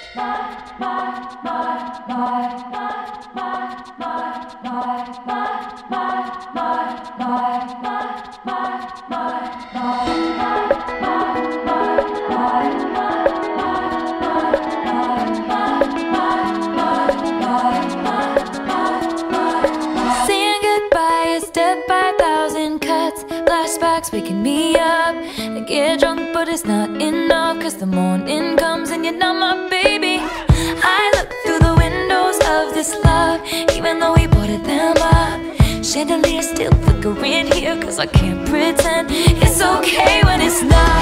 Saying goodbye is death by 1,000 cuts. Flashbacks waking me up. I get drunk but it's not enough, 'cause the morning comes and you're not my baby. I look through the windows of this love, even though we boarded them up. Chandelier still flickering here, 'cause I can't pretend it's okay when it's not.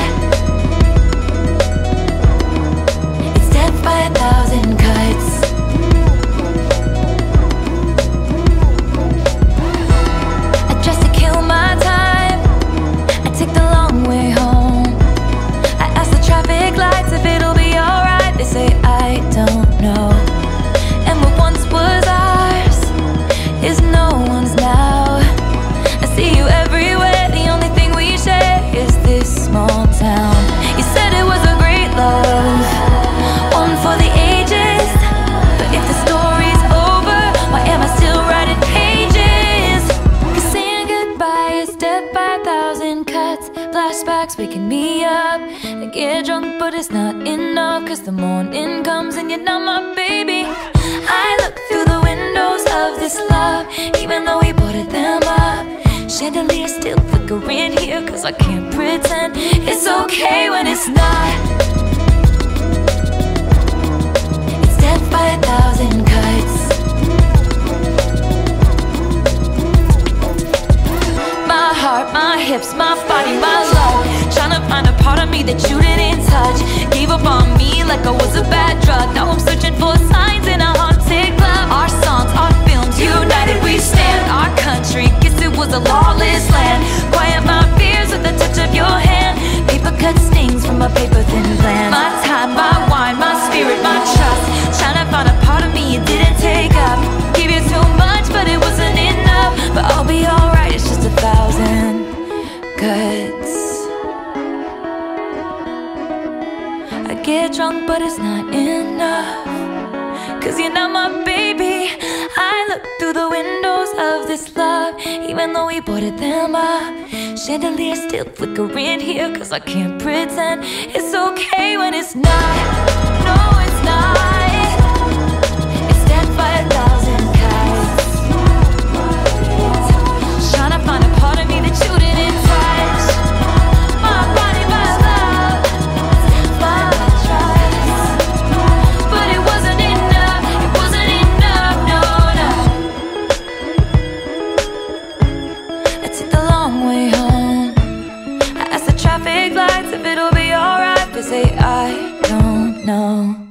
It's death by 1,000 cuts. I dress to kill my time, I take the long way home. I ask the traffic lights if it'll be alright. They say I don't know. And what once was ours is no one's now. I see you everywhere, the only thing we share is this small town. You said it was a great love, one for the ages. But if the story's over, why am I still writing pages? 'Cause saying goodbye is death by 1,000 cuts. Flashbacks waking me up. I get drunk but it's not enough, 'cause the morning comes and you're not my baby. I look through the windows of this love, even though we boarded them up. Chandelier still flickering here, 'cause I can't pretend it's okay when it's not. It's death by 1,000 cuts. My heart, my hips, my body, my love, trying to find a part of me that you didn't touch. Gave up on me like I was a bad drug. Now I'm searching for signs in a haunted club. Our songs, our films, united we stand. Our country, guess it was a lawless land. Quiet my fears with the touch of your hand. Paper cut stings from a paper thin plan. My time, my wine, my spirit, my trust, trying to find a part of me you didn't take up. Gave you too much but it wasn't enough. But I'll be alright, it's just 1,000 cuts. I get drunk but it's not enough, 'cause you're not my baby. I look through the windows of this love, even though we boarded them up. Chandelier still flickering here, 'cause I can't pretend it's okay when it's not. No, it's not. It's death by 1,000 cuts. Trying to find a part of me that you didn't touch. My body, my love, my trust. But it wasn't enough, it wasn't enough, no, no. I took the long way home. I asked the traffic lights if it'll be alright. They say I don't know.